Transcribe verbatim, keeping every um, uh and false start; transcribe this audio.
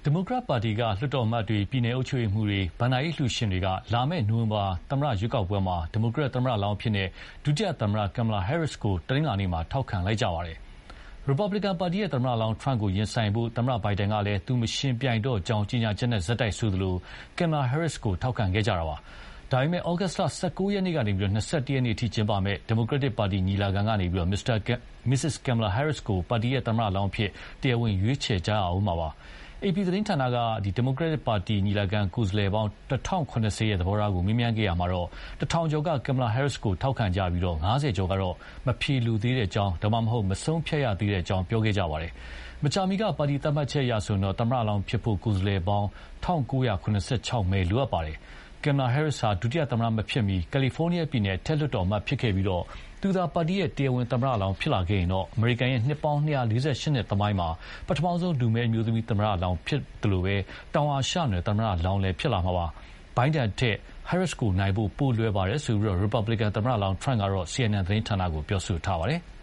ဒီမိုကရက်ပါတီကလွှတ်တော်အမတ်တွေပြည်내အုပ်ချုပ်ရေးမှူးတွေဘဏ္ဍာရေးလှူရှင်တွေကလာမယ့်နိုဝင်ဘာသမ္မတရွေးကောက်ပွဲမှာဒီမိုကရက်သမ္မတလောင်းအဖြစ်ဒုတိယသမ္မတကင်မလာဟဲရစ်ကိုတနင်္လာနေ့မှာထောက်ခံလိုက်ကြပါတယ်။ ရီပတ်ဘလီကန်ပါတီရဲ့သမ္မတလောင်းထရမ့်ကိုရင်ဆိုင်ဖို့သမ္မတဘိုင်ဒန်ကလည်းသူမရှင်ပြိုင်တော့ကြောင်းကြေညာချက်နဲ့ဇက်တိုက်ဆိုသလိုကင်မလာဟဲရစ်ကိုထောက်ခံခဲ့ကြတာပါ။ဒါပေမဲ့ဩဂတ်စ်လ၁၉ရက်နေ့ကနေ၂၁ရက်နေ့အထိကျင်းပမယ့်ဒီမိုကရက်တစ်ပါတီညီလာခံကနေမစ္စတာမစ္စစ်ကင်မလာဟဲရစ်ကိုပါတီရဲ့သမ္မတလောင်းအဖြစ်တရားဝင်ရွေးချယ်ကြရအောင်မှာပါ။ အေပီသတင်းဌာနကဒီမိုကရက်တစ်ပါတီညီလာခံကိုယ်စားလှယ်ပေါင်းတထောင်ခုနှစ်ဆယ်ရဲ့သဘောထားကိုမေးမြန်းခဲ့ရမှာတော့တထောင်ကျော်ကကင်မလာဟဲရစ်ကိုထောက်ခံကြပြီးတော့ငါးဆယ်ကျော်ကတော့မဖြေလူသေးတဲ့အကြောင်းဒါမှမဟုတ်မဆုံးဖြတ်ရသေးတဲ့အကြောင်းပြောခဲ့ကြပါတယ်။မကြာမီကပါတီသတ်မှတ်ချက်အရဆိုရင်တော့သမ္မတလောင်းဖြစ်ဖို့ကိုယ်စားလှယ်ပေါင်း၁၉၇၆မဲလိုအပ်ပါတယ်။ကင်မလာဟဲရစ်ဟာဒုတိယသမ္မတမဖြစ်မီကယ်လီဖိုးနီးယားပြည်နယ်အထက်လွှတ်တော်အမတ်ဖြစ်ခဲ့ပြီးတော့သူသာပါတီရဲ့တရားဝင်သမ္မတလောင်းဖြစ်လာခဲ့ရင်တော့အမေရိကန်ရဲ့နှစ်ပေါင်း၂၄၈နှစ်သမိုင်းမှာပထမဆုံးလူမည်းအမျိုးသမီးသမ္မတလောင်းဖြစ်တယ်လို့ပဲတောင်အာရှနယ်သမ္မတလောင်းလည်းဖြစ်လာမှာပါ။ဘိုင်ဒန်ထက်ဟဲရစ်ကိုနိုင်ဖို့ပိုလွယ်ပါတယ်ဆိုပြီးတော့ရီပတ်ဘလီကန်သမ္မတလောင်းထရမ့်ကတော့ စီအန်အန် သတင်းဌာနကိုပြောဆိုထားပါတယ်။